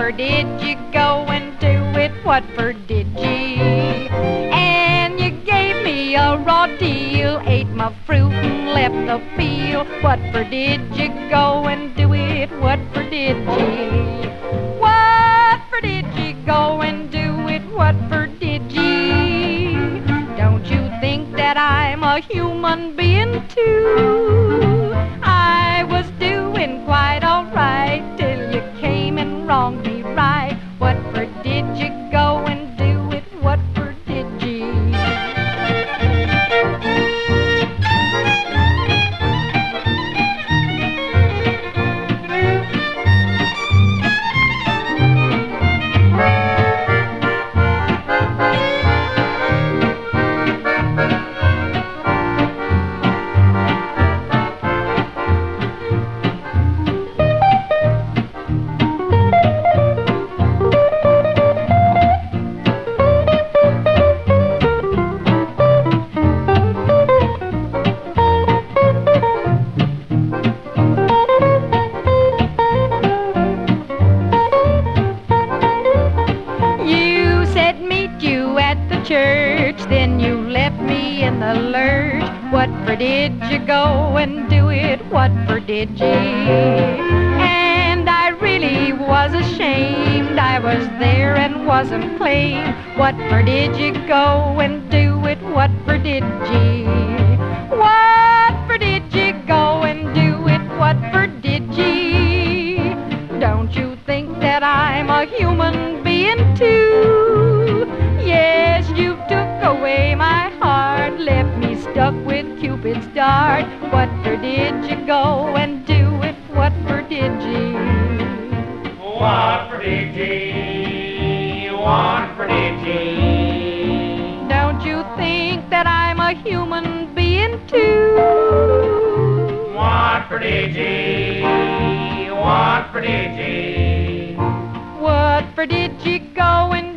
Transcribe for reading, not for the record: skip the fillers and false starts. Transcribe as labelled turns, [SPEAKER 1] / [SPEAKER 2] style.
[SPEAKER 1] for did you go and do it? What for did ye? And you gave me a raw deal, ate my fruit and left the peel. What for did you go and do it? What for did ye? What for did you go and do it? What for did ye? Don't you think that I'm a human being too? I was doing quite all right till you came and wronged me right. What for did you go and do it? What for did ye? Church, then you left me in the lurch. What for did you go and do it? What for did ye? And I really was ashamed. I was there and wasn't claimed. What for did you go and do it? What for did ye? What for did you go and do it? What for did ye? Don't you think that I'm a human being too? Yes, you took away my heart, left me stuck with Cupid's dart. What for did you go and do it? What for did ye?
[SPEAKER 2] What for did ye? What for did ye?
[SPEAKER 1] Don't you think that I'm a human being too?
[SPEAKER 2] What for did ye? What for did ye?
[SPEAKER 1] What for did you go and